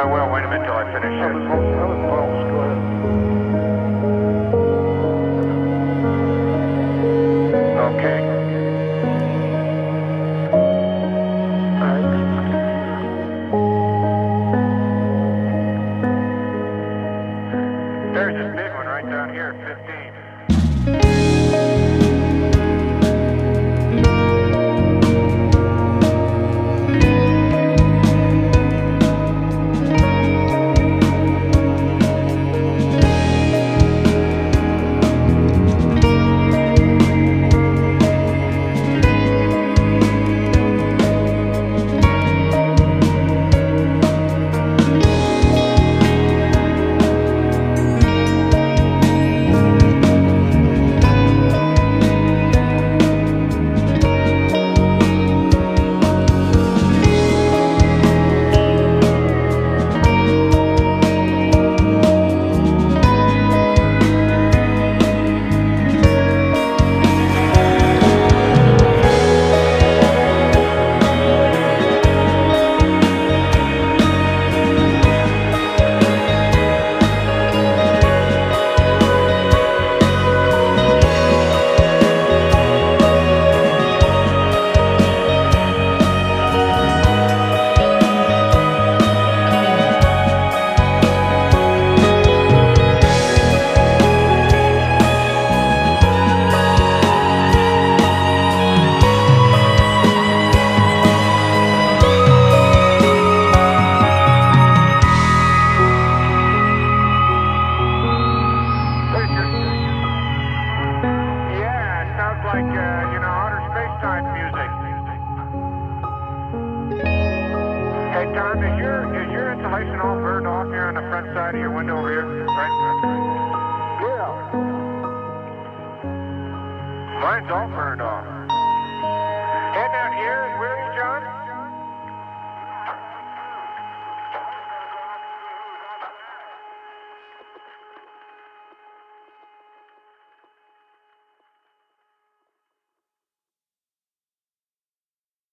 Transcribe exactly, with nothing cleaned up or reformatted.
I will. Wait a minute till I finish That was, this. that was false. Go ahead. Okay. Thanks. There's this big one right down here, fifteen. Like, uh, you know, outer space type music. Hey, Tom, is your, is your insulation all burned off here on the front side of your window over here? Right? Yeah. Mine's all burned off.